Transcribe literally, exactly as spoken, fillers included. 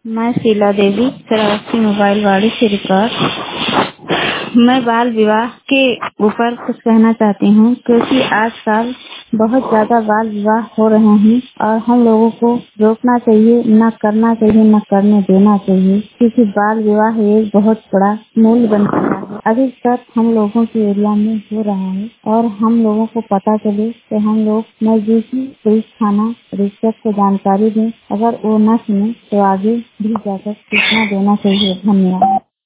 मैं शीला देवी श्रावस्ती मोबाइल वाड़ी से रिकॉर्ड। मैं बाल विवाह के ऊपर कुछ कहना चाहती हूँ, क्योंकि आजकल बहुत ज्यादा बाल विवाह हो रहे हैं और हम लोगों को रोकना चाहिए, न करना चाहिए, न करने देना चाहिए, क्योंकि बाल विवाह एक बहुत बड़ा मूल बन चुका है। अधिकतर हम लोगों के एरिया में हो रहा है और हम लोगों को पता चले तो हम लोग नजदीकी पुलिस थाना रिश्वत को जानकारी दें। अगर वो न सुने तो आगे भी जाकर सूचना देना चाहिए। धन्यवाद।